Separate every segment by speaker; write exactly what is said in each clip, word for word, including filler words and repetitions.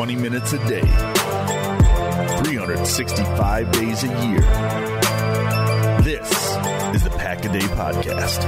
Speaker 1: twenty minutes a day, three hundred sixty-five days a year. This is the Pack a Day Podcast.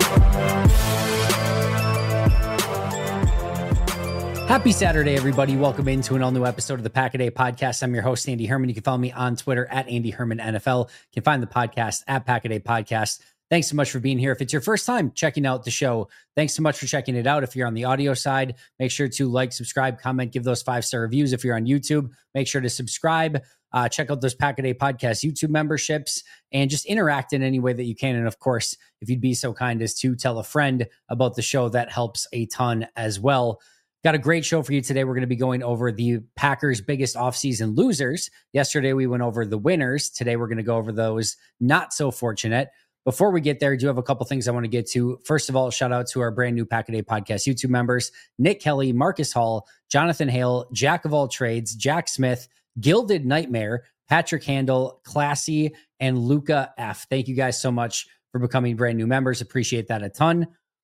Speaker 2: Happy Saturday, everybody. Welcome into an all-new episode of the Pack a Day Podcast. I'm your host, Andy Herman. You can follow me on Twitter at Andy Herman N F L. You can find the podcast at Pack a Day Podcast. Thanks so much for being here. If it's your first time checking out the show, thanks so much for checking it out. If you're on the audio side, make sure to like, subscribe, comment, give those five-star reviews. If you're on YouTube, make sure to subscribe. Uh, check out those Pack a Day Podcast YouTube memberships and just interact in any way that you can. And of course, if you'd be so kind as to tell a friend about the show, that helps a ton as well. Got a great show for you today. We're going to be going over the Packers' biggest offseason losers. Yesterday, we went over the winners. Today, we're going to go over those not so fortunate. Before we get there, I do have a couple things I want to get to. First of all, shout out to our brand new Pack a Day Podcast YouTube members, Nick Kelly, Marcus Hall, Jonathan Hale, Jack of all trades, Jack Smith, Gilded Nightmare, Patrick Handel, Classy, and Luca F. Thank you guys so much for becoming brand new members. Appreciate that a ton.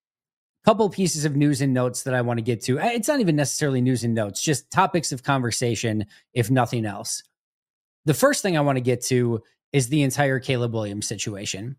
Speaker 2: Couple pieces of news and notes that I want to get to. It's not even necessarily news and notes, just topics of conversation, if nothing else. The first thing I want to get to is the entire Caleb Williams situation.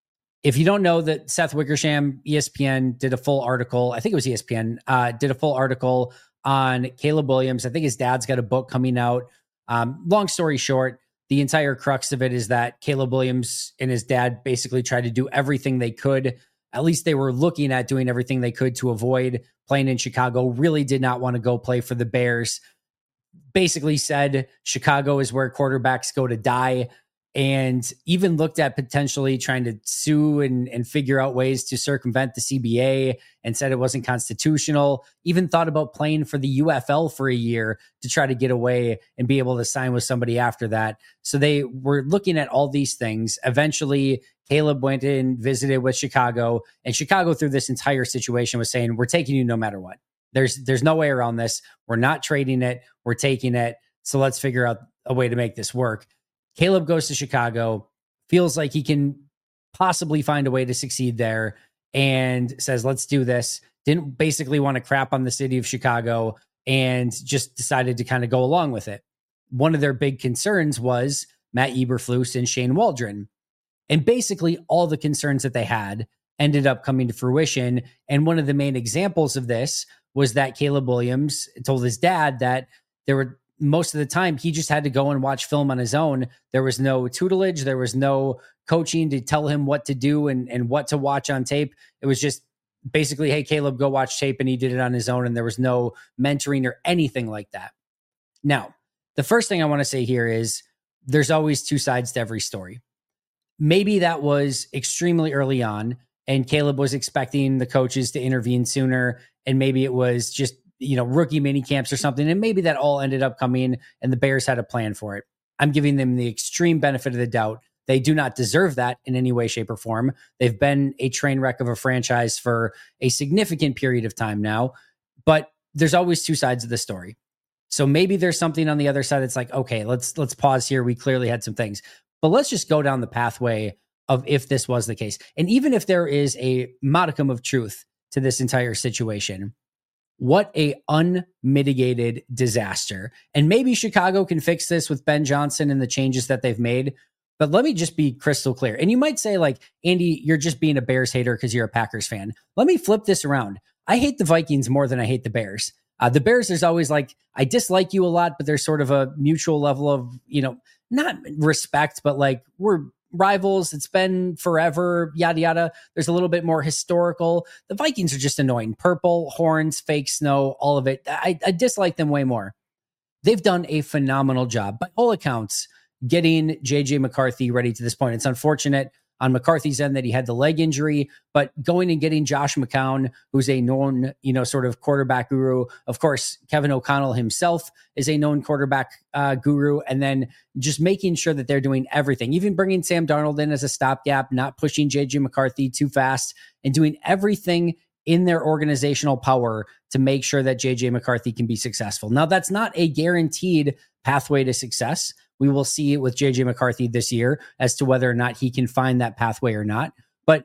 Speaker 2: If you don't know that Seth Wickersham, E S P N, did a full article, I think it was E S P N, uh, did a full article on Caleb Williams. I think his dad's got a book coming out. Um, long story short, the entire crux of it is that Caleb Williams and his dad basically tried to do everything they could. At least they were looking at doing everything they could to avoid playing in Chicago. Really did not want to go play for the Bears. Basically said Chicago is where quarterbacks go to die. And even looked at potentially trying to sue and, and figure out ways to circumvent the C B A and said it wasn't constitutional. Even thought about playing for the U F L for a year to try to get away and be able to sign with somebody after that. So they were looking at all these things. Eventually, Caleb went and visited with Chicago, and Chicago through this entire situation was saying, we're taking you no matter what. There's, there's no way around this. We're not trading it. We're taking it. So let's figure out a way to make this work. Caleb goes to Chicago, feels like he can possibly find a way to succeed there, and says, let's do this. Didn't basically want to crap on the city of Chicago and just decided to kind of go along with it. One of their big concerns was Matt Eberflus and Shane Waldron. And basically all the concerns that they had ended up coming to fruition. And one of the main examples of this was that Caleb Williams told his dad that there were most of the time he just had to go and watch film on his own. There was no tutelage. There was no coaching to tell him what to do and, and what to watch on tape. It was just basically, hey, Caleb, go watch tape. And he did it on his own. And there was no mentoring or anything like that. Now, the first thing I want to say here is there's always two sides to every story. Maybe that was extremely early on and Caleb was expecting the coaches to intervene sooner. And maybe it was just, you know, rookie mini camps or something. And maybe that all ended up coming and the Bears had a plan for it. I'm giving them the extreme benefit of the doubt. They do not deserve that in any way, shape, or form. They've been a train wreck of a franchise for a significant period of time now, but there's always two sides of the story. So maybe there's something on the other side that's like, okay, let's, let's pause here. We clearly had some things, but let's just go down the pathway of if this was the case. And even if there is a modicum of truth to this entire situation, what a unmitigated disaster. And maybe Chicago can fix this with Ben Johnson and the changes that they've made. But let me just be crystal clear. And you might say, like, Andy, you're just being a Bears hater because you're a Packers fan. Let me flip this around. I hate the Vikings more than I hate the Bears. Uh, the Bears, there's always like, I dislike you a lot, but there's sort of a mutual level of, you know, not respect, but like we're rivals. It's been forever, yada, yada. There's a little bit more historical. The Vikings are just annoying. Purple, horns, fake snow, all of it. I, I dislike them way more. They've done a phenomenal job, by all accounts, getting J J McCarthy ready to this point. It's unfortunate on McCarthy's end that he had the leg injury, but going and getting Josh McCown, who's a known, you know, sort of quarterback guru. Of course, Kevin O'Connell himself is a known quarterback uh, guru. And then just making sure that they're doing everything, even bringing Sam Darnold in as a stopgap, not pushing J J McCarthy too fast, and doing everything in their organizational power to make sure that J J McCarthy can be successful. Now, that's not a guaranteed pathway to success. We will see it with J J McCarthy this year as to whether or not he can find that pathway or not. But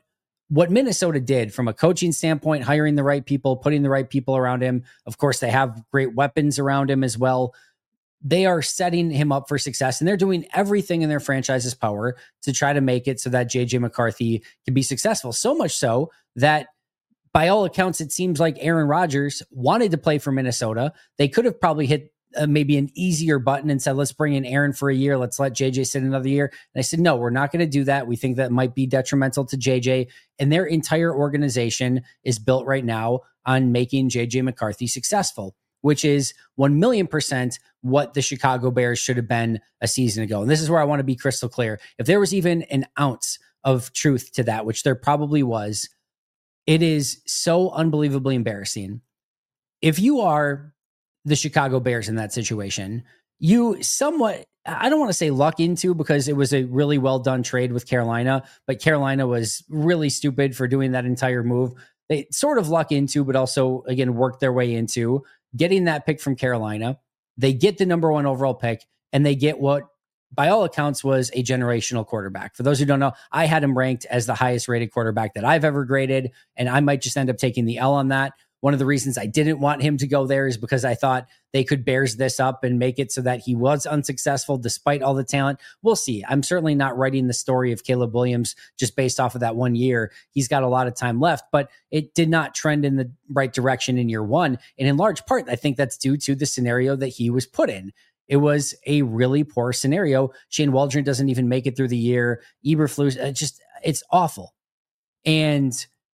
Speaker 2: what Minnesota did from a coaching standpoint, hiring the right people, putting the right people around him. Of course, they have great weapons around him as well. They are setting him up for success, and they're doing everything in their franchise's power to try to make it so that J J McCarthy can be successful. So much so that by all accounts, it seems like Aaron Rodgers wanted to play for Minnesota. They could have probably hit uh, maybe an easier button and said, let's bring in Aaron for a year. Let's let J J sit another year. And I said, no, we're not going to do that. We think that might be detrimental to J J. And their entire organization is built right now on making J J McCarthy successful, which is one million percent what the Chicago Bears should have been a season ago. And this is where I want to be crystal clear. If there was even an ounce of truth to that, which there probably was, it is so unbelievably embarrassing. If you are the Chicago Bears in that situation, you somewhat, I don't want to say luck into, because it was a really well done trade with Carolina, but Carolina was really stupid for doing that entire move. They sort of luck into, but also, again, worked their way into getting that pick from Carolina. They get the number one overall pick, and they get what, by all accounts, was a generational quarterback. For those who don't know, I had him ranked as the highest rated quarterback that I've ever graded, and I might just end up taking the L on that. One of the reasons I didn't want him to go there is because I thought they could Bears this up and make it so that he was unsuccessful despite all the talent. We'll see. I'm certainly not writing the story of Caleb Williams just based off of that one year. He's got a lot of time left, but it did not trend in the right direction in year one. And in large part, I think that's due to the scenario that he was put in. It was a really poor scenario. Shane Waldron doesn't even make it through the year. Eberflus, uh, just, it's awful. And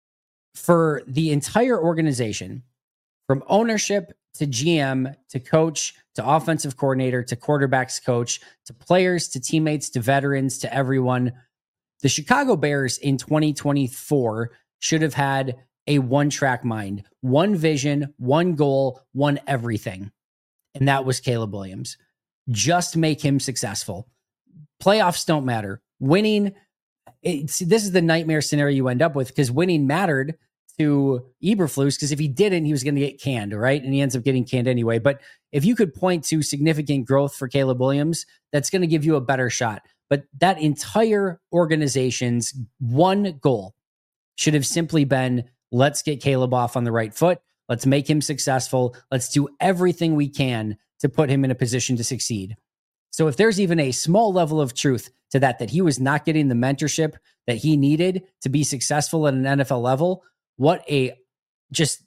Speaker 2: for the entire organization, from ownership to G M to coach to offensive coordinator to quarterbacks coach to players to teammates to veterans to everyone, the Chicago Bears in twenty twenty-four should have had a one-track mind, one vision, one goal, one everything. And that was Caleb Williams. Just make him successful. Playoffs don't matter. Winning, it, see, this is the nightmare scenario you end up with, because winning mattered to Eberflus, because if he didn't, he was going to get canned, right? And he ends up getting canned anyway. But if you could point to significant growth for Caleb Williams, that's going to give you a better shot. But that entire organization's one goal should have simply been, let's get Caleb off on the right foot. Let's make him successful. Let's do everything we can to put him in a position to succeed. So if there's even a small level of truth to that, that he was not getting the mentorship that he needed to be successful at an N F L level, what a just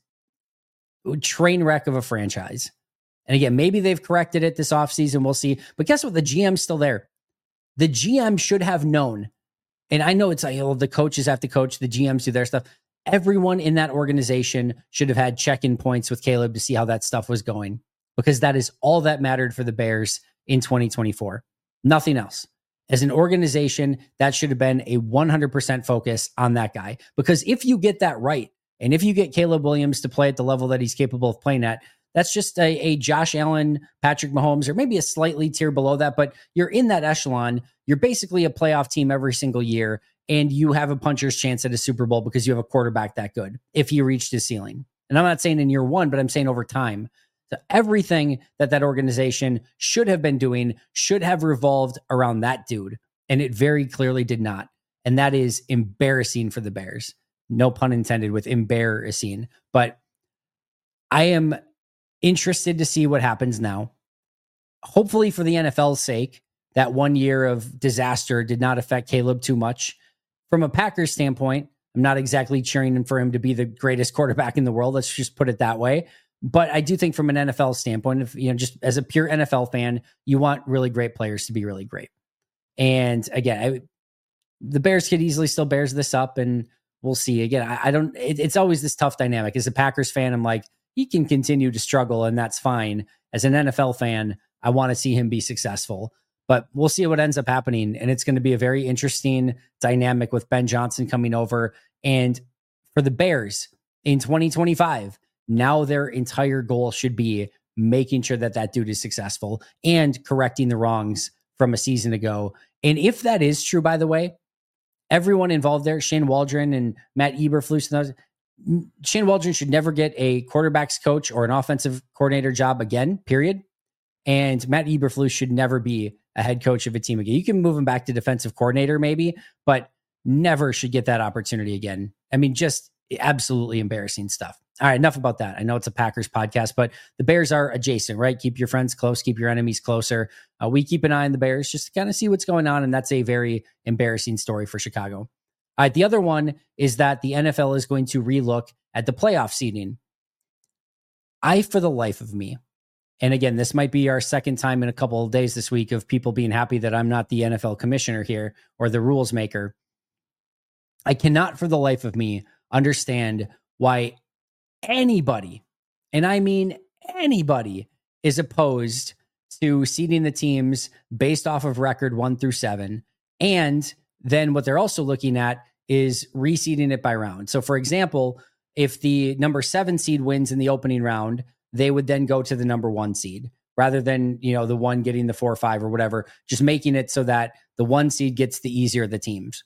Speaker 2: train wreck of a franchise. And again, maybe they've corrected it this offseason. We'll see. But guess what? The G M's still there. The G M should have known. And I know it's like, oh, the coaches have to coach, the G Ms do their stuff. Everyone in that organization should have had check-in points with Caleb to see how that stuff was going, because that is all that mattered for the Bears in twenty twenty-four. Nothing else. As an organization, that should have been a one hundred percent focus on that guy. Because if you get that right, and if you get Caleb Williams to play at the level that he's capable of playing at, that's just a, a Josh Allen, Patrick Mahomes, or maybe a slightly tier below that, but you're in that echelon. You're basically a playoff team every single year, and you have a puncher's chance at a Super Bowl because you have a quarterback that good if he reached his ceiling. And I'm not saying in year one, but I'm saying over time. So everything that that organization should have been doing should have revolved around that dude, and it very clearly did not. And that is embarrassing for the Bears. No pun intended with embarrassing. But I am interested to see what happens now. Hopefully for the N F L's sake, that one year of disaster did not affect Caleb too much. From a Packers standpoint, I'm not exactly cheering for him to be the greatest quarterback in the world. Let's just put it that way. But I do think from an N F L standpoint, if you know, just as a pure N F L fan, you want really great players to be really great. And again, I, the Bears could easily still Bears this up, and we'll see. Again, I, I don't. It, it's always this tough dynamic. As a Packers fan, I'm like, he can continue to struggle, and that's fine. As an N F L fan, I want to see him be successful. But we'll see what ends up happening, and it's going to be a very interesting dynamic with Ben Johnson coming over. And for the Bears in twenty twenty-five. Now their entire goal should be making sure that that dude is successful and correcting the wrongs from a season ago. And if that is true, by the way, everyone involved there, Shane Waldron and Matt Eberflus, and those, Shane Waldron should never get a quarterback's coach or an offensive coordinator job again, period. And Matt Eberflus should never be a head coach of a team again. You can move him back to defensive coordinator maybe, but never should get that opportunity again. I mean, just absolutely embarrassing stuff. All right, enough about that. I know it's a Packers podcast, but the Bears are adjacent, right? Keep your friends close, keep your enemies closer. Uh, we keep an eye on the Bears just to kind of see what's going on, and that's a very embarrassing story for Chicago. All right, the other one is that the N F L is going to relook at the playoff seeding. I, for the life of me, and again, this might be our second time in a couple of days this week of people being happy that I'm not the N F L commissioner here or the rules maker. I cannot for the life of me understand why anybody, and I mean anybody, is opposed to seeding the teams based off of record one through seven. And then what they're also looking at is reseeding it by round. So for example, if the number seven seed wins in the opening round, they would then go to the number one seed rather than, you know, the one getting the four or five or whatever, just making it so that the one seed gets the easier of the teams.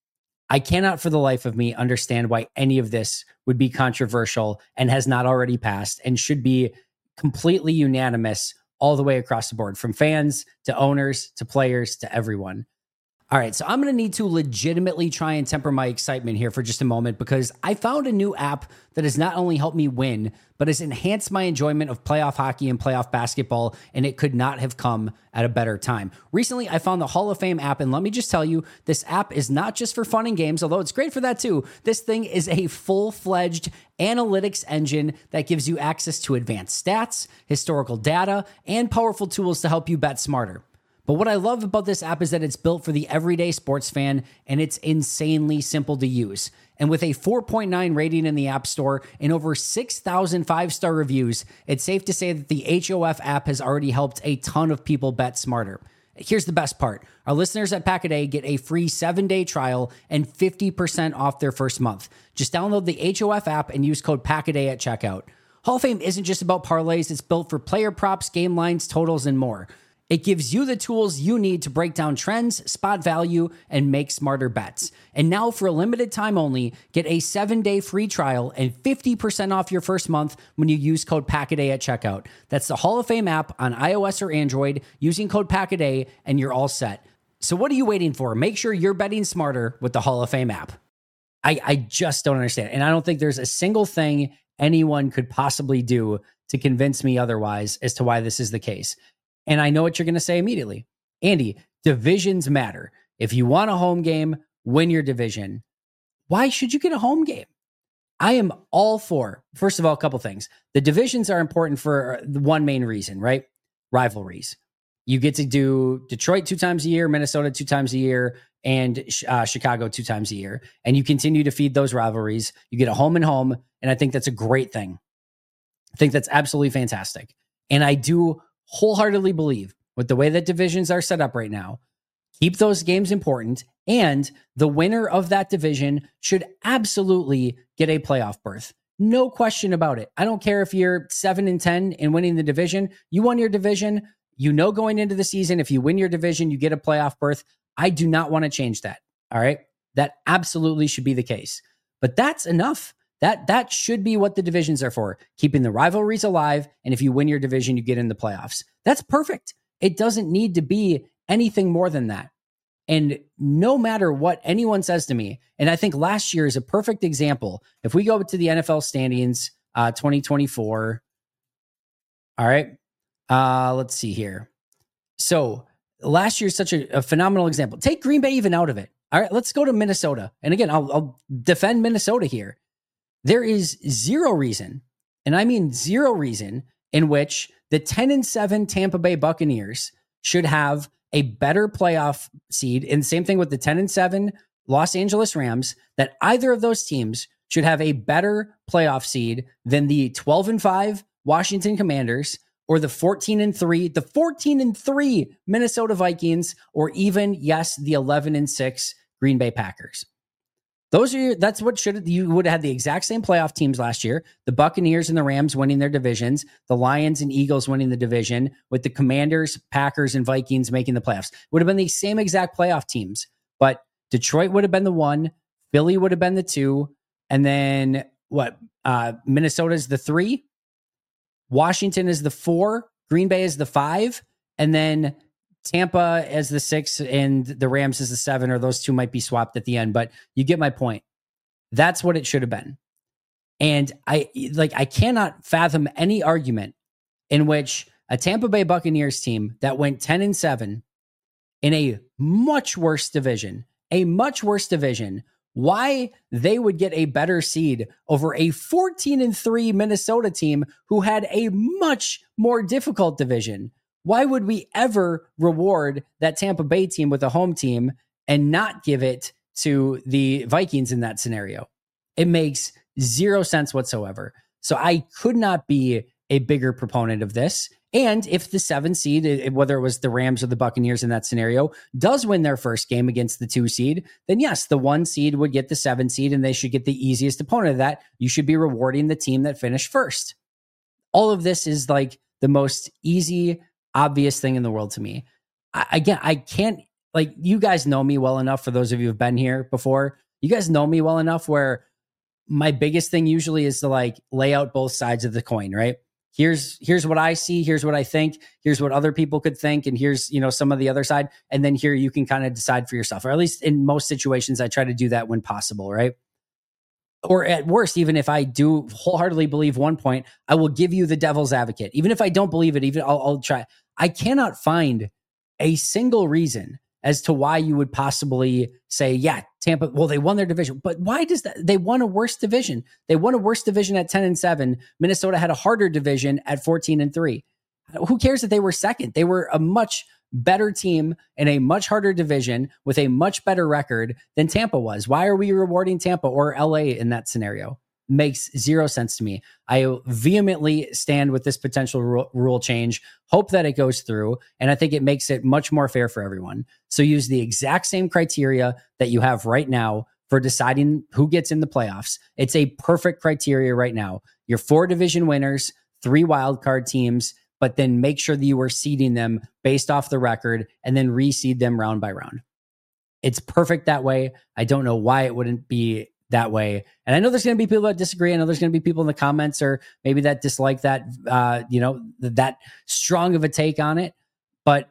Speaker 2: I cannot for the life of me understand why any of this would be controversial and has not already passed and should be completely unanimous all the way across the board, from fans to owners to players to everyone. All right, so I'm going to need to legitimately try and temper my excitement here for just a moment, because I found a new app that has not only helped me win, but has enhanced my enjoyment of playoff hockey and playoff basketball, and it could not have come at a better time. Recently, I found the Hall of Fame app, and let me just tell you, this app is not just for fun and games, although it's great for that too. This thing is a full-fledged analytics engine that gives you access to advanced stats, historical data, and powerful tools to help you bet smarter. But what I love about this app is that it's built for the everyday sports fan, and it's insanely simple to use. And with a four point nine rating in the App Store and over six thousand five-star reviews, it's safe to say that the H O F app has already helped a ton of people bet smarter. Here's the best part. Our listeners at Pack-A-Day get a free seven-day trial and fifty percent off their first month. Just download the H O F app and use code Pack-A-Day at checkout. Hall of Fame isn't just about parlays. It's built for player props, game lines, totals, and more. It gives you the tools you need to break down trends, spot value, and make smarter bets. And now, for a limited time only, get a seven-day free trial and fifty percent off your first month when you use code Pack-A-Day at checkout. That's the Hall of Fame app on iOS or Android using code Pack-A-Day, and you're all set. So what are you waiting for? Make sure you're betting smarter with the Hall of Fame app. I, I just don't understand. And I don't think there's a single thing anyone could possibly do to convince me otherwise as to why this is the case. And I know what you're going to say immediately. Andy, divisions matter. If you want a home game, win your division. Why should you get a home game? I am all for, first of all, a couple things. The divisions are important for one main reason, right? Rivalries. You get to do Detroit two times a year, Minnesota two times a year, and uh, Chicago two times a year. And you continue to feed those rivalries. You get a home and home. And I think that's a great thing. I think that's absolutely fantastic. And I do wholeheartedly believe, with the way that divisions are set up right now, keep those games important, and the winner of that division should absolutely get a playoff berth. No question about it. I don't care if you're seven and ten and winning the division. You won your division. You know, going into the season, if you win your division, you get a playoff berth. I do not want to change that. All right. That absolutely should be the case. But that's enough. That that should be what the divisions are for, keeping the rivalries alive. And if you win your division, you get in the playoffs. That's perfect. It doesn't need to be anything more than that. And no matter what anyone says to me, and I think last year is a perfect example. If we go to the N F L standings, uh, twenty twenty-four. All right. Uh, let's see here. So last year is such a, a phenomenal example. Take Green Bay even out of it. All right. Let's go to Minnesota. And again, I'll, I'll defend Minnesota here. There is zero reason, and I mean zero reason, in which the ten and seven Tampa Bay Buccaneers should have a better playoff seed. And same thing with the ten and seven Los Angeles Rams, that either of those teams should have a better playoff seed than the twelve and five Washington Commanders, or the fourteen and three, the fourteen and three Minnesota Vikings, or even, yes, the eleven and six Green Bay Packers. Those are your, that's what should you would have had the exact same playoff teams last year. The Buccaneers and the Rams winning their divisions, the Lions and Eagles winning the division, with the Commanders, Packers, and Vikings making the playoffs. Would have been the same exact playoff teams, but Detroit would have been the one, Philly would have been the two, and then what? Uh, Minnesota's the three, Washington is the four, Green Bay is the five, and then Tampa as the six and the Rams as the seven, or those two might be swapped at the end, but you get my point. That's what it should have been. And I like I cannot fathom any argument in which a Tampa Bay Buccaneers team that went ten and seven in a much worse division, a much worse division, why they would get a better seed over a fourteen and three Minnesota team who had a much more difficult division. Why would we ever reward that Tampa Bay team with a home team and not give it to the Vikings in that scenario? It makes zero sense whatsoever. So I could not be a bigger proponent of this. And if the seven seed, whether it was the Rams or the Buccaneers in that scenario, does win their first game against the two seed, then yes, the one seed would get the seven seed and they should get the easiest opponent of that. You should be rewarding the team that finished first. All of this is like the most easy, obvious thing in the world to me. I, again, I can't, like, you guys know me well enough. For those of you who've been here before, you guys know me well enough where my biggest thing usually is to like lay out both sides of the coin, right? Here's, here's what I see. Here's what I think. Here's what other people could think. And here's, you know, some of the other side. And then here you can kind of decide for yourself, or at least in most situations, I try to do that when possible, right? Or at worst, even if I do wholeheartedly believe one point, I will give you the devil's advocate. Even if I don't believe it, even I'll, I'll try. I cannot find a single reason as to why you would possibly say, yeah, Tampa, well, they won their division. But why does that? They won a worse division. They won a worse division at ten and seven. Minnesota had a harder division at fourteen and three. Who cares that they were second? They were a much better team in a much harder division with a much better record than Tampa was. Why are we rewarding Tampa or L A in that scenario? Makes zero sense to me. I vehemently stand with this potential rule, rule change, hope that it goes through, and I think it makes it much more fair for everyone. So use the exact same criteria that you have right now for deciding who gets in the playoffs. It's a perfect criteria right now. Your four division winners, three wildcard teams, but then make sure that you are seeding them based off the record and then reseed them round by round. It's perfect that way. I don't know why it wouldn't be that way. And I know there's going to be people that disagree. I know there's going to be people in the comments or maybe that dislike that, uh, you know, that strong of a take on it. But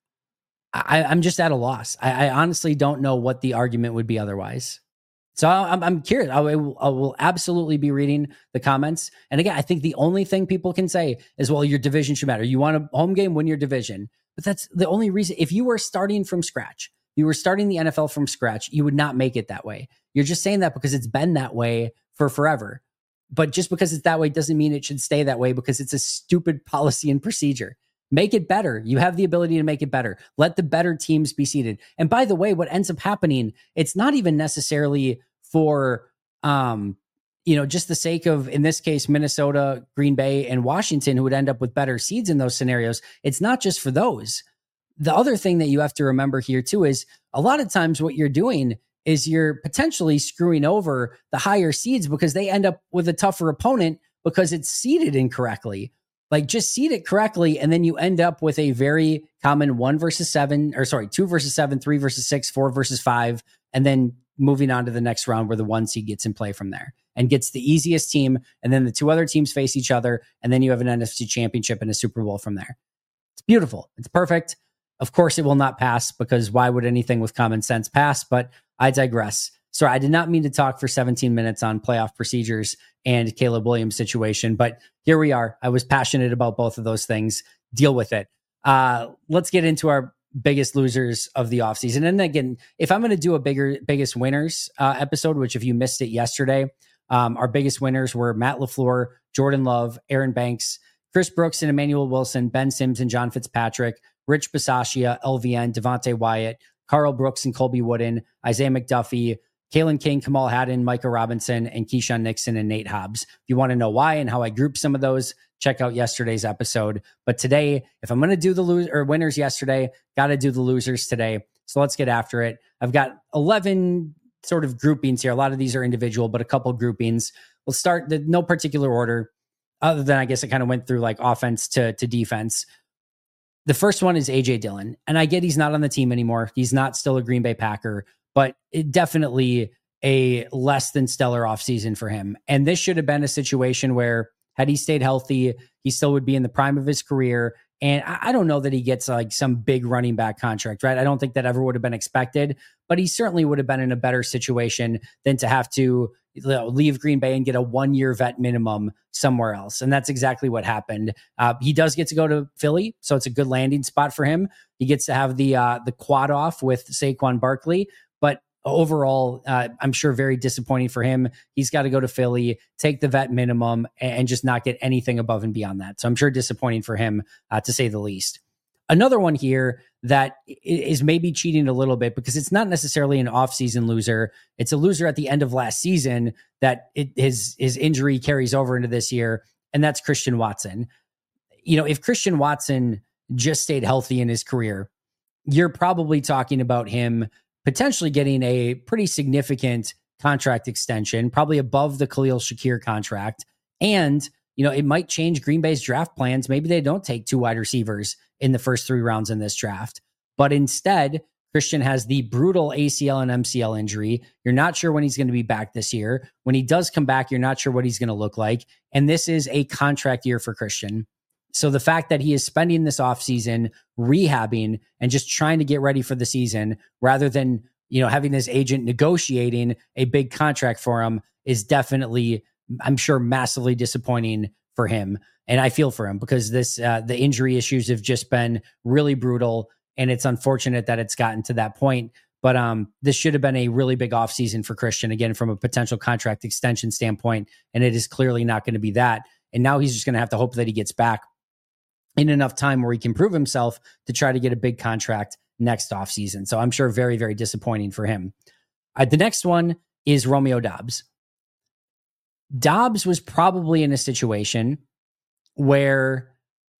Speaker 2: I, I'm just at a loss. I, I honestly don't know what the argument would be otherwise. So I'm, I'm curious. I will, I will absolutely be reading the comments. And again, I think the only thing people can say is, well, your division should matter. You want a home game, win your division. But that's the only reason. If you were starting from scratch, you were starting the N F L from scratch, you would not make it that way. You're just saying that because it's been that way for forever. But just because it's that way doesn't mean it should stay that way, because it's a stupid policy and procedure. Make it better. You have the ability to make it better. Let the better teams be seeded. And by the way, what ends up happening, it's not even necessarily for, um, you know, just the sake of, in this case, Minnesota, Green Bay, and Washington, who would end up with better seeds in those scenarios. It's not just for those. The other thing that you have to remember here too is a lot of times what you're doing is you're potentially screwing over the higher seeds because they end up with a tougher opponent because it's seeded incorrectly. Like, just seed it correctly, and then you end up with a very common one versus seven, or sorry, two versus seven, three versus six, four versus five, and then moving on to the next round where the one seed gets in play from there and gets the easiest team, and then the two other teams face each other, and then you have an N F C championship and a Super Bowl from there. It's beautiful. It's perfect. Of course, it will not pass, because why would anything with common sense pass? But I digress. Sorry, I did not mean to talk for seventeen minutes on playoff procedures and Caleb Williams' situation, but here we are. I was passionate about both of those things. Deal with it. Uh, let's get into our biggest losers of the offseason. And again, if I'm going to do a bigger, biggest winners uh, episode, which if you missed it yesterday, um, our biggest winners were Matt LaFleur, Jordan Love, Aaron Banks, Chris Brooks and Emmanuel Wilson, Ben Sims and John Fitzpatrick, Rich Bisaccia, L V N, Devontae Wyatt, Carl Brooks and Colby Wooden, Isaiah McDuffie, Kalen King, Kamal Haddon, Micah Robinson, and Keyshawn Nixon and Nate Hobbs. If you want to know why and how I grouped some of those, check out yesterday's episode. But today, if I'm going to do the lose or winners yesterday, got to do the losers today. So let's get after it. I've got eleven sort of groupings here. A lot of these are individual, but a couple groupings. We'll start the no particular order, other than I guess it kind of went through like offense to, to defense. The first one is A J Dillon. And I get he's not on the team anymore. He's not still a Green Bay Packer, but it definitely a less than stellar offseason for him. And this should have been a situation where, had he stayed healthy, he still would be in the prime of his career And I, I don't know that he gets like some big running back contract, right? I don't think that ever would have been expected, but he certainly would have been in a better situation than to have to you know, leave Green Bay and get a one-year vet minimum somewhere else. And that's exactly what happened. Uh, he does get to go to Philly, so it's a good landing spot for him. He gets to have the uh, the quad off with Saquon Barkley, but overall, uh, I'm sure very disappointing for him. He's got to go to Philly, take the vet minimum, and, and just not get anything above and beyond that. So I'm sure disappointing for him, uh, to say the least. Another one here that is maybe cheating a little bit because it's not necessarily an offseason loser. It's a loser at the end of last season that it, his his injury carries over into this year, and that's Christian Watson. You know, if Christian Watson just stayed healthy in his career, you're probably talking about him potentially getting a pretty significant contract extension, probably above the Khalil Shakir contract. And, you know, it might change Green Bay's draft plans. Maybe they don't take two wide receivers in the first three rounds in this draft. But instead, Christian has the brutal A C L and M C L injury. You're not sure when he's going to be back this year. When he does come back, you're not sure what he's going to look like. And this is a contract year for Christian. So the fact that he is spending this offseason rehabbing and just trying to get ready for the season rather than, you know, having his agent negotiating a big contract for him is definitely, I'm sure, massively disappointing for him. And I feel for him because this, uh, the injury issues have just been really brutal, and it's unfortunate that it's gotten to that point. But um, this should have been a really big offseason for Christian, again, from a potential contract extension standpoint, and it is clearly not going to be that. And now he's just going to have to hope that he gets back in enough time where he can prove himself to try to get a big contract next offseason. So I'm sure very, very disappointing for him. Uh, the next one is Romeo Doubs. Doubs was probably in a situation where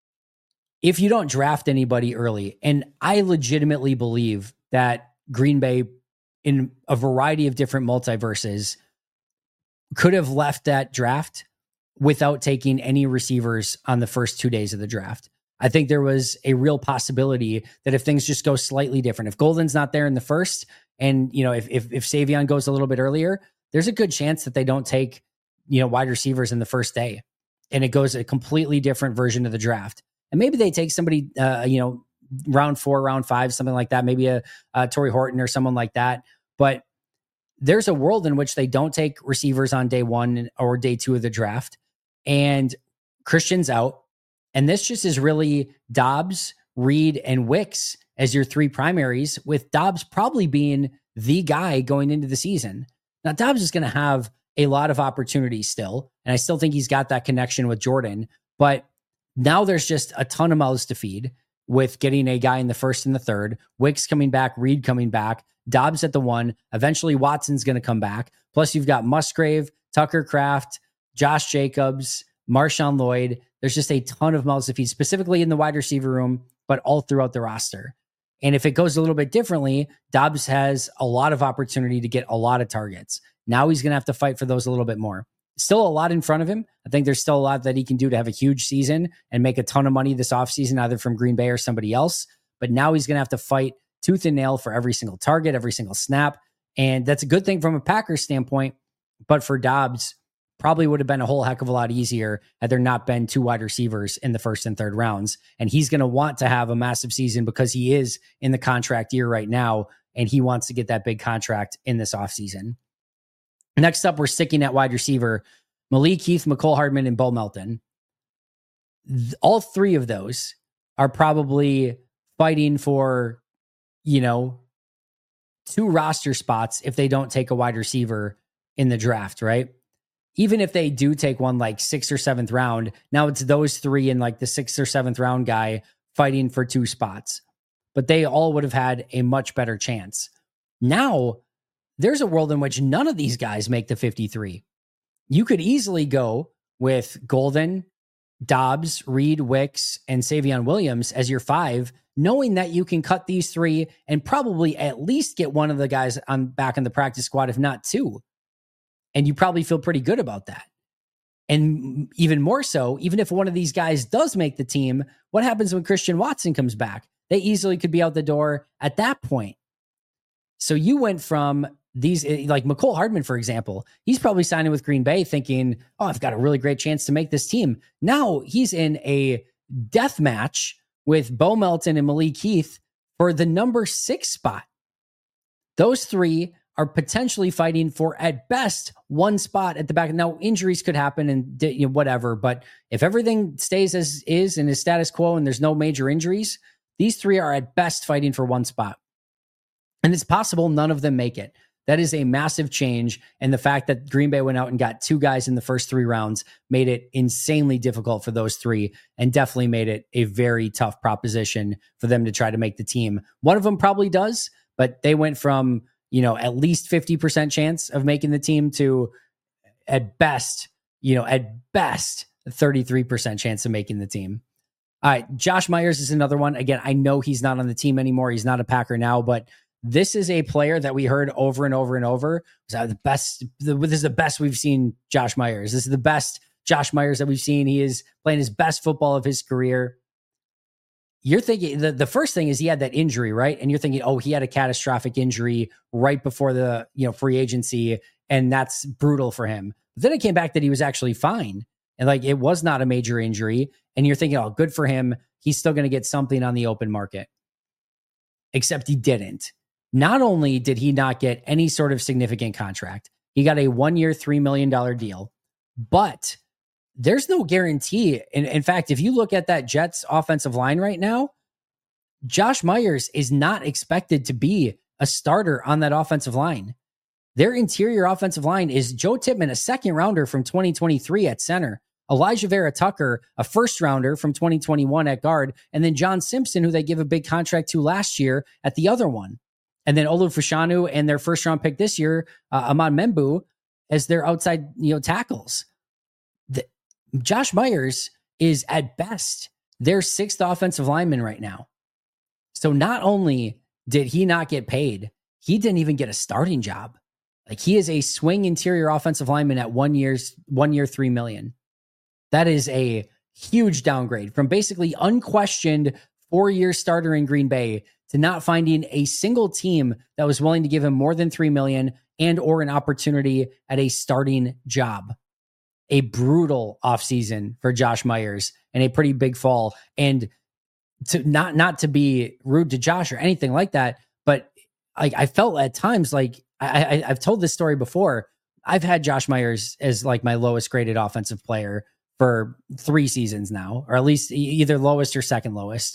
Speaker 2: if you don't draft anybody early, and I legitimately believe that Green Bay, in a variety of different multiverses, could have left that draft without taking any receivers on the first two days of the draft. I think there was a real possibility that if things just go slightly different, if Golden's not there in the first, and you know, if if if Savion goes a little bit earlier, there's a good chance that they don't take, you know, wide receivers in the first day, and it goes a completely different version of the draft. And maybe they take somebody, uh, you know, round four, round five, something like that, maybe a, a Torrey Horton or someone like that. But there's a world in which they don't take receivers on day one or day two of the draft, and Christian's out. And this just is really Doubs, Reed, and Wicks as your three primaries, with Doubs probably being the guy going into the season. Now, Doubs is going to have a lot of opportunities still, and I still think he's got that connection with Jordan. But now there's just a ton of mouths to feed with getting a guy in the first and the third, Wicks coming back, Reed coming back, Doubs at the one. Eventually, Watson's going to come back. Plus, you've got Musgrave, Tucker Kraft, Josh Jacobs, Marshawn Lloyd. There's just a ton of mouths to feed, specifically in the wide receiver room, but all throughout the roster. And if it goes a little bit differently, Doubs has a lot of opportunity to get a lot of targets. Now he's going to have to fight for those a little bit more. Still a lot in front of him. I think there's still a lot that he can do to have a huge season and make a ton of money this offseason, either from Green Bay or somebody else. But now he's going to have to fight tooth and nail for every single target, every single snap. And that's a good thing from a Packers standpoint. But for Doubs, probably would have been a whole heck of a lot easier had there not been two wide receivers in the first and third rounds. And he's going to want to have a massive season because he is in the contract year right now, and he wants to get that big contract in this offseason. Next up, we're sticking at wide receiver, Malik Heath, Mecole Hardman, and Bo Melton. All three of those are probably fighting for, you know, two roster spots if they don't take a wide receiver in the draft, right? Even if they do take one like sixth or seventh round, now it's those three and like the sixth or seventh round guy fighting for two spots. But they all would have had a much better chance. Now, there's a world in which none of these guys make the fifty-three. You could easily go with Golden, Doubs, Reed, Wicks, and Savion Williams as your five, knowing that you can cut these three and probably at least get one of the guys on back in the practice squad, if not two. And you probably feel pretty good about that. And even more so, even if one of these guys does make the team, what happens when Christian Watson comes back? They easily could be out the door at that point. So you went from these, like Mecole Hardman, for example, he's probably signing with Green Bay thinking, oh, I've got a really great chance to make this team. Now he's in a death match with Bo Melton and Malik Heath for the number six spot. Those three are potentially fighting for, at best, one spot at the back. Now, injuries could happen and you know, whatever, but if everything stays as is and is status quo and there's no major injuries, these three are at best fighting for one spot. And it's possible none of them make it. That is a massive change. And the fact that Green Bay went out and got two guys in the first three rounds made it insanely difficult for those three and definitely made it a very tough proposition for them to try to make the team. One of them probably does, but they went from, you know, at least fifty percent chance of making the team to at best, you know, at best, thirty-three percent chance of making the team. All right. Josh Myers is another one. Again, I know he's not on the team anymore. He's not a Packer now, but this is a player that we heard over and over and over. Was the best. This is the best we've seen Josh Myers. This is the best Josh Myers that we've seen. He is playing his best football of his career. You're thinking the, the first thing is he had that injury, right? And you're thinking, oh, he had a catastrophic injury right before the, you know, free agency. And that's brutal for him. But then it came back that he was actually fine. And like, it was not a major injury. And you're thinking, oh, good for him. He's still going to get something on the open market. Except he didn't. Not only did he not get any sort of significant contract, he got a one-year, three million dollars deal, but there's no guarantee. In, in fact, if you look at that Jets offensive line right now, Josh Myers is not expected to be a starter on that offensive line. Their interior offensive line is Joe Tippmann, a second rounder from twenty twenty-three at center, Elijah Vera Tucker, a first rounder from twenty twenty-one at guard, and then John Simpson, who they give a big contract to last year at the other one. And then Olu Fashanu and their first round pick this year, uh, Ahmad Membu, as their outside, you know, tackles. The, Josh Myers is at best their sixth offensive lineman right now. So not only did he not get paid, he didn't even get a starting job. Like, he is a swing interior offensive lineman at one year's one year, three million. That is a huge downgrade from basically unquestioned four-year starter in Green Bay to not finding a single team that was willing to give him more than three million dollars and or an opportunity at a starting job. A brutal offseason for Josh Myers and a pretty big fall. And to not not to be rude to Josh or anything like that, but like, I felt at times like I, I I've told this story before. I've had Josh Myers as like my lowest graded offensive player for three seasons now, or at least either lowest or second lowest.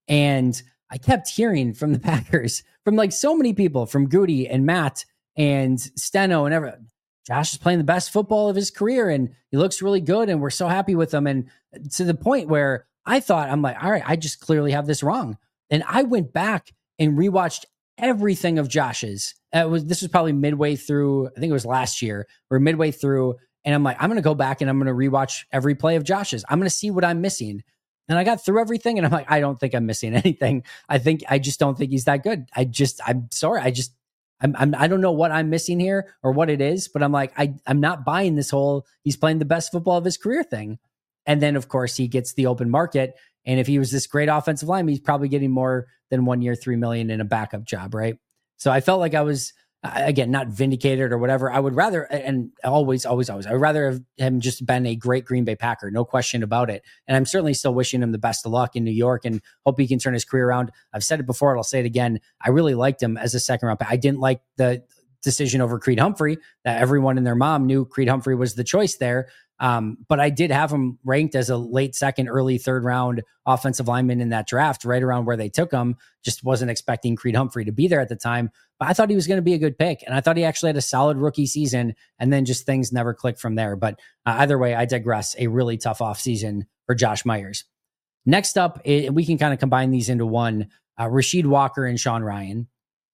Speaker 2: And I kept hearing from the Packers, from like so many people, from Goody and Matt and Steno and everyone, Josh is playing the best football of his career and he looks really good and we're so happy with him. And to the point where I thought, I'm like, all right, I just clearly have this wrong. And I went back and rewatched everything of Josh's. It was, this was probably midway through, I think it was last year, or midway through. And I'm like, I'm going to go back and I'm going to rewatch every play of Josh's. I'm going to see what I'm missing. And I got through everything and I'm like, I don't think I'm missing anything. I think, I just don't think he's that good. I just, I'm sorry. I just, I'm, I'm, I don't know what I'm missing here or what it is, but I'm like, I, I'm not buying this whole, he's playing the best football of his career thing. And then of course he gets the open market. And if he was this great offensive lineman, he's probably getting more than one year, three million in a backup job. Right. So I felt like I was, again, not vindicated or whatever. I would rather, and always, always, always, I would rather have him just been a great Green Bay Packer. No question about it. And I'm certainly still wishing him the best of luck in New York and hope he can turn his career around. I've said it before, and I'll say it again. I really liked him as a second round pick. I didn't like the decision over Creed Humphrey, that everyone and their mom knew Creed Humphrey was the choice there. Um, but I did have him ranked as a late second, early third round offensive lineman in that draft, right around where they took him. Just wasn't expecting Creed Humphrey to be there at the time, but I thought he was going to be a good pick. And I thought he actually had a solid rookie season, and then just things never clicked from there. But uh, either way, I digress. A really tough offseason for Josh Myers. Next up, it, we can kind of combine these into one. Uh, Rasheed Walker and Sean Rhyan.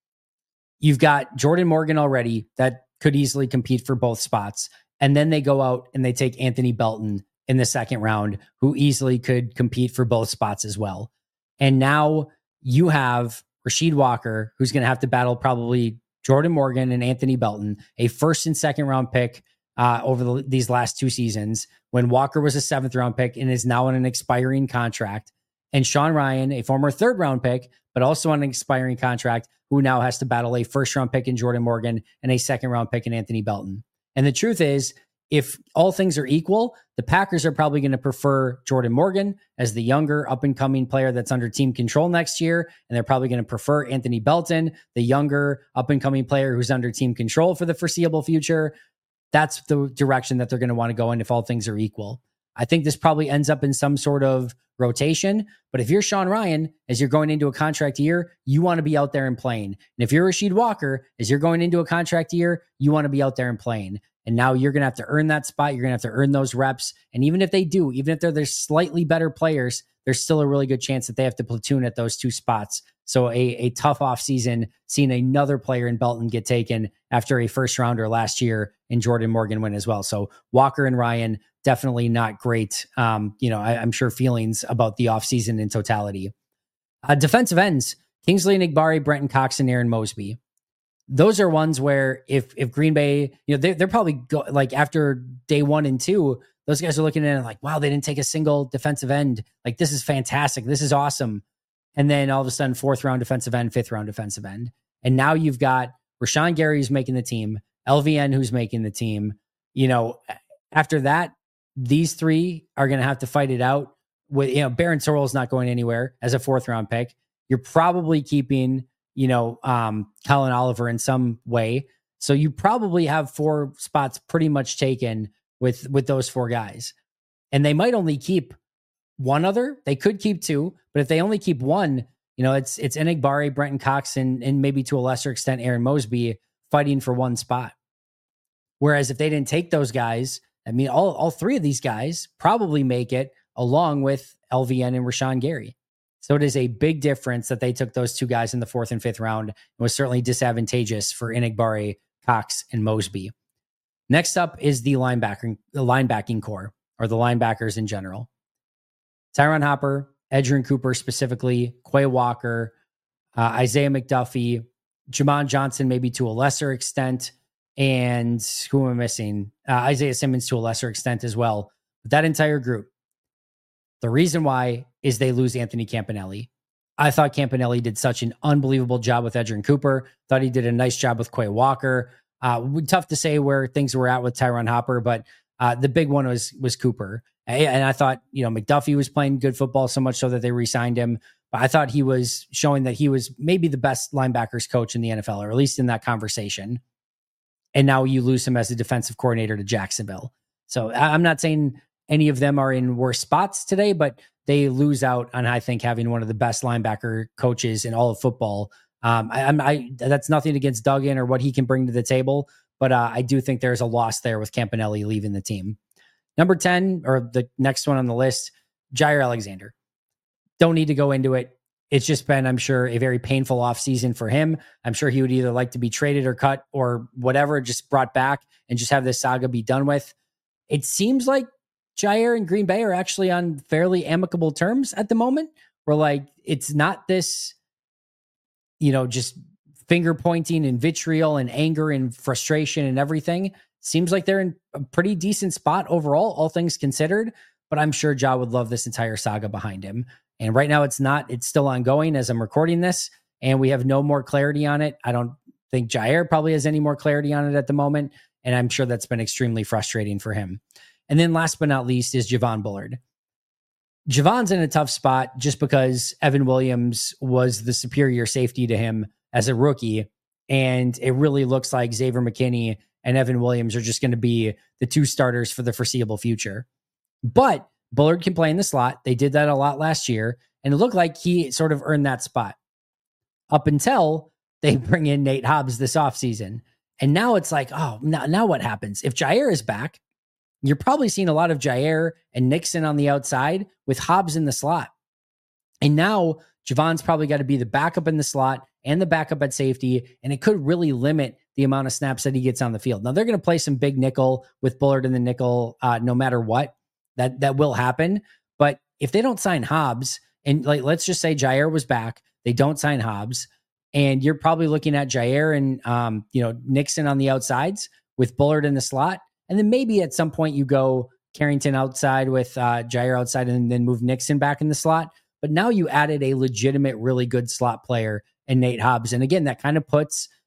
Speaker 2: You've got Jordan Morgan already that could easily compete for both spots. And then they go out and they take Anthony Belton in the second round, who easily could compete for both spots as well. And now you have Rasheed Walker, who's going to have to battle probably Jordan Morgan and Anthony Belton, a first and second round pick uh, over the, these last two seasons, when Walker was a seventh round pick and is now on an expiring contract. And Sean Rhyan, a former third round pick, but also on an expiring contract, who now has to battle a first round pick in Jordan Morgan and a second round pick in Anthony Belton. And the truth is, if all things are equal, the Packers are probably going to prefer Jordan Morgan as the younger up and coming player that's under team control next year. And they're probably going to prefer Anthony Belton, the younger up and coming player who's under team control for the foreseeable future. That's the direction that they're going to want to go in if all things are equal. I think this probably ends up in some sort of rotation. But if you're Sean Ryan, as you're going into a contract year, you want to be out there and playing. And if you're Rasheed Walker, as you're going into a contract year, you want to be out there and playing. And now you're going to have to earn that spot. You're going to have to earn those reps. And even if they do, even if they're, they're slightly better players, there's still a really good chance that they have to platoon at those two spots. So a, a tough offseason, seeing another player in Belton get taken after a first rounder last year and Jordan Morgan win as well. So Walker and Ryan, definitely not great. Um, you know, I, I'm sure feelings about the offseason in totality. Uh, defensive ends, Kingsley Enagbare, Brenton Cox, and Aaron Mosby. Those are ones where if if Green Bay, you know, they're, they're probably go, like after day one and two, those guys are looking at it like, wow, they didn't take a single defensive end. Like, this is fantastic. This is awesome. And then all of a sudden, fourth round defensive end, fifth round defensive end. And now you've got Rashawn Gary who's making the team, L V N who's making the team. You know, after that, these three are going to have to fight it out with, you know, Baron Sorrell's not going anywhere as a fourth round pick. You're probably keeping, you know, um, Colin Oliver in some way. So you probably have four spots pretty much taken with, with those four guys. And they might only keep one other. They could keep two, but if they only keep one, you know, it's, it's Enagbare, Brenton Cox, and, and maybe to a lesser extent, Aaron Mosby fighting for one spot. Whereas if they didn't take those guys, I mean, all, all three of these guys probably make it along with L V N and Rashawn Gary. So it is a big difference that they took those two guys in the fourth and fifth round. It was certainly disadvantageous for Enagbare, Cox, and Mosby. Next up is the linebacker, the linebacking core, or the linebackers in general. Tyron Hopper, Edgerrin Cooper specifically, Quay Walker, uh, Isaiah McDuffie, Jamon Johnson maybe to a lesser extent, and who am I missing? Uh, Isaiah Simmons to a lesser extent as well. But that entire group, the reason why is they lose Anthony Campanelli. I thought Campanelli did such an unbelievable job with Edgerrin Cooper. Thought he did a nice job with Quay Walker. Uh, tough to say where things were at with Tyron Hopper, but uh, the big one was was Cooper. And I thought, you know, McDuffie was playing good football so much so that they re-signed him. But I thought he was showing that he was maybe the best linebackers coach in the N F L, or at least in that conversation. And now you lose him as a defensive coordinator to Jacksonville. So I'm not saying any of them are in worse spots today, but they lose out on, I think, having one of the best linebacker coaches in all of football. Um, I, I'm, I, that's nothing against Duggan or what he can bring to the table, but uh, I do think there's a loss there with Campanelli leaving the team. Number ten, or the next one on the list, Jaire Alexander. Don't need to go into it. It's just been, I'm sure, a very painful offseason for him. I'm sure he would either like to be traded or cut or whatever, just brought back and just have this saga be done with. It seems like Jaire and Green Bay are actually on fairly amicable terms at the moment, where like it's not this, you know, just finger pointing and vitriol and anger and frustration and everything. Seems like they're in a pretty decent spot overall, all things considered, but I'm sure Ja would love this entire saga behind him. And right now it's not, it's still ongoing as I'm recording this, and we have no more clarity on it. I don't think Jaire probably has any more clarity on it at the moment, and I'm sure that's been extremely frustrating for him. And then last but not least is Javon Bullard. Javon's in a tough spot just because Evan Williams was the superior safety to him as a rookie, and it really looks like Xavier McKinney and Evan Williams are just going to be the two starters for the foreseeable future. But Bullard can play in the slot. They did that a lot last year, and it looked like he sort of earned that spot up until they bring in Nate Hobbs this offseason. And now it's like, oh, now, now what happens? If Jaire is back, you're probably seeing a lot of Jaire and Nixon on the outside with Hobbs in the slot. And now Javon's probably got to be the backup in the slot and the backup at safety, and it could really limit the amount of snaps that he gets on the field. Now, they're going to play some big nickel with Bullard in the nickel uh, no matter what. That that will happen. But if they don't sign Hobbs, and like let's just say Jaire was back, they don't sign Hobbs, and you're probably looking at Jaire and um, you know, Nixon on the outsides with Bullard in the slot. And then maybe at some point you go Carrington outside with uh, Jaire outside and then move Nixon back in the slot. But now you added a legitimate, really good slot player in Nate Hobbs. And again, that kind of puts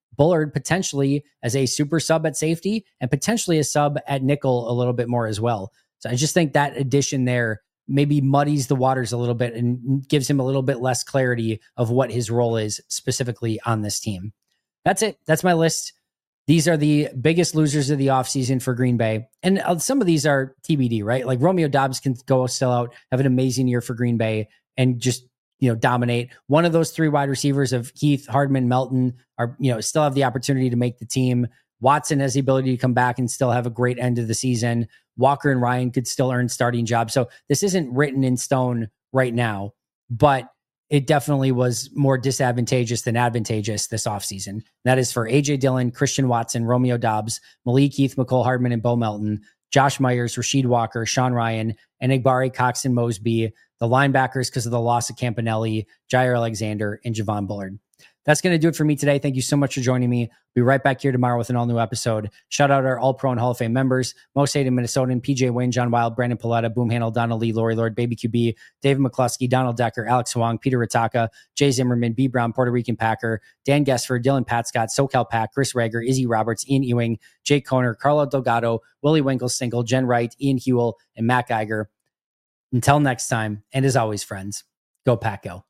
Speaker 2: Bullard potentially as a super sub at safety and potentially a sub at nickel a little bit more as well. So I just think that addition there maybe muddies the waters a little bit and gives him a little bit less clarity of what his role is specifically on this team. That's it. That's my list. These are the biggest losers of the offseason for Green Bay. And some of these are T B D, right? Like Romeo Doubs can go sell out, have an amazing year for Green Bay and just, you know, dominate. One of those three wide receivers of Heath, Hardman, Melton are, you know, still have the opportunity to make the team. Watson has the ability to come back and still have a great end of the season. Walker and Ryan could still earn starting jobs. So this isn't written in stone right now, but it definitely was more disadvantageous than advantageous this offseason. That is for A J Dillon, Christian Watson, Romeo Doubs, Malik Heath, McCole Hardman, and Bo Melton, Josh Myers, Rasheed Walker, Sean Ryan, and Enagbare, Cox, and Mosby, the linebackers because of the loss of Campanelli, Jair Alexander, and Javon Bullard. That's going to do it for me today. Thank you so much for joining me. Be right back here tomorrow with an all-new episode. Shout out our All-Pro and Hall of Fame members, Most Hated Minnesotan, P J Wynn, John Wild, Brandon Paletta, Boom Handle, Donald Lee, Lori Lord, Baby Q B, David McCluskey, Donald Decker, Alex Huang, Peter Ritaka, Jay Zimmerman, B. Brown, Puerto Rican Packer, Dan Gesfer, Dylan Patscott, SoCal Pack, Chris Rager, Izzy Roberts, Ian Ewing, Jake Koner, Carlo Delgado, Willie Winkle-Stinkle, Jen Wright, Ian Hewell, and Matt Geiger. Until next time, and as always, friends, go Pack Go.